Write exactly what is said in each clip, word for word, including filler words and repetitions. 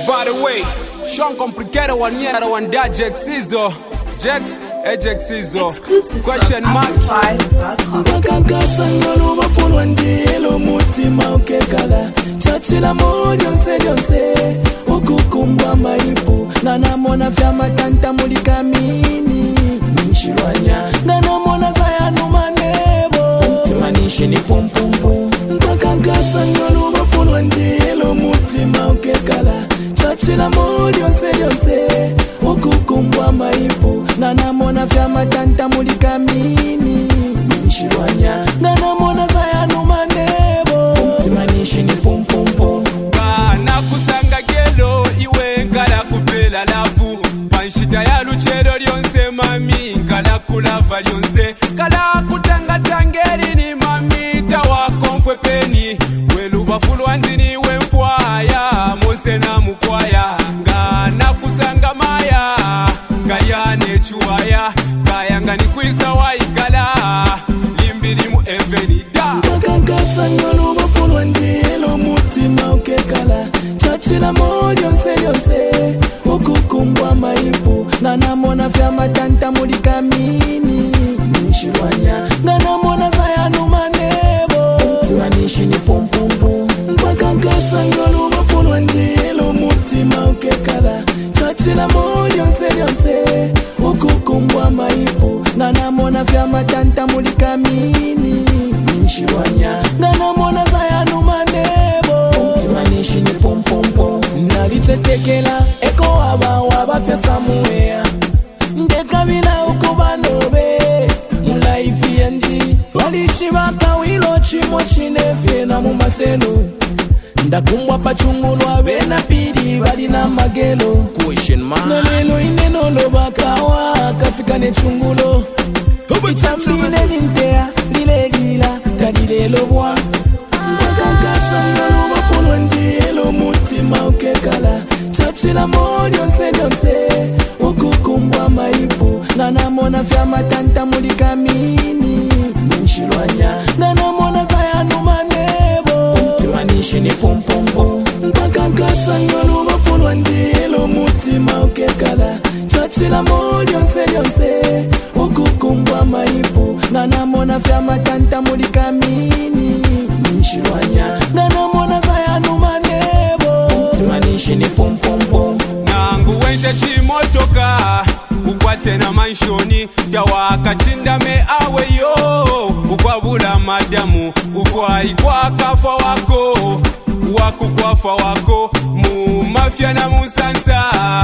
By the way, Sean Complicated one year one day Jax Sizo. Jax, eh Jax Sizo. Question mark Bakangasa ngolo bafulwa ndielo mutima ukekala Chachila moyo nse yonse Ukukumbwa maipu Nanamona vyama tanta mulika mini Nishirwanya Nanamona zayanu manebo Mutima nishi ni pum pum pum Bakangasa ngolo bafulwa ndielo mutima ukekala Chachila moyo nse yonse Ukukumbwa maipu Nanamona vyama tanta mulika mini Nishirwanya Nanamona zayanu manebo Mutima nishi ni pum pum pum Kana kusanga gelo iwe nkala kupela lafu Panshita ya luchero lyonse mami nkala kulava lyonse Kala kutanga tangeri ni mami tawa konfwe peni Welu bafulwa ndini wemfwaya Mose na mukwaya Ngana kusanga maya Kaya nechuwaya Kaya ngani kwisa wa ikala Limbiri mu eveni da Bakangasa ngolo bafulwa ndielo mutima ukekala Chachila moyo nse yonse Ukukumbwa maipu Nanamona vyama tanta mulika mini Nishirwanya Nanamona zayanu manebo Mutima nishi ni pum pum pum Bakangasa ngolo bafulwa ndielo mutima ukekala Chachila moyo nse yonse Ukukumbwa maipu Nanamona vyama tanta mulika mini Nishirwanya Nanamona zayanu manebo Mutima nishi ni pum pum pum Nalitetekela eko waba waba pya samuea Ndekabila ukubanobe Mulaifi yendi Walishibaka wilo chimo chinefye na mumaselo Ndakumbwa pachungulwa bena pidi bali na magelo Question mark Nalelo ineno lobakawa kafika ne chungulo Ichambine nintea lile lila kadile lobwa Bakangasa ngalo bafulwa ndielo mutima ukekala Chachila moyo nse yonse Ukukumbwa maipu Nanamona vyama tanta mulika mini Nishirwanya Nanamona zayanu manebo Mutima nishi ni pum pum pum Bakangasa ngalo bafulwa ndielo mutima ukekala Chachila moyo nse yonse Ukukumbwa maipu Nanamona vyama tanta mulika mini Nishirwanya Nanamona zayanu manebo Mutima nishi ni pum pum pum Nangu wenshe chimotoka Ukwate na manshoni Yawaka chindame awe yo Ukwabula madamu Ufwai kwa kafa wako Waku kwafa wako Mu mafia na musansa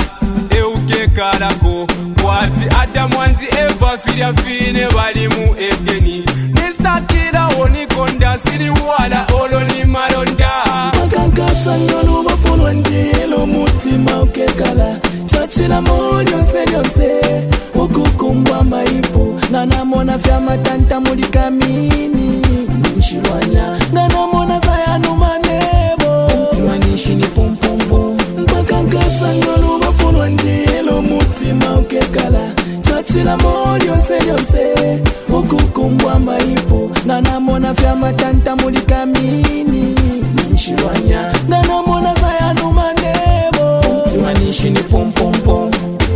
Euke karako Wati Adamu andi Eva Filia fine bali mu edeni Nisatira oni konda Siri wala olo ni malonda Bakangasa ngolo bafulwa ndielo mutima ukekala Chachila moyo nse yonse Ukukumbwa maipu Nanamona vyama tanta mulika mini Nishirwanya Nanamona zayanu manebo Mutima nishi ni pum pum pum Bakangasa ngolo bafulwa ndielo mutima ukekala Chachila moyo nse yonse Ukukumbwa maipu Nanamona vyama tanta mulika mini Nishirwanya Nanamona zayanu manebo Mutima nishi ni pum pum pum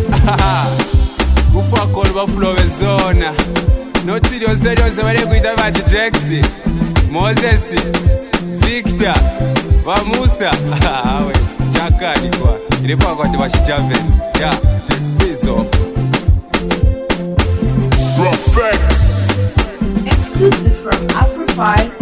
Kufa kolo bafulo bezona Noti lyonse lyonse bale kuita bati Jaxi Moses Victor Bamusa Awe Chakali kwa Ilipa kwa tiba shijaven Ya Jax Sizo Prophex Exclusive from Afro five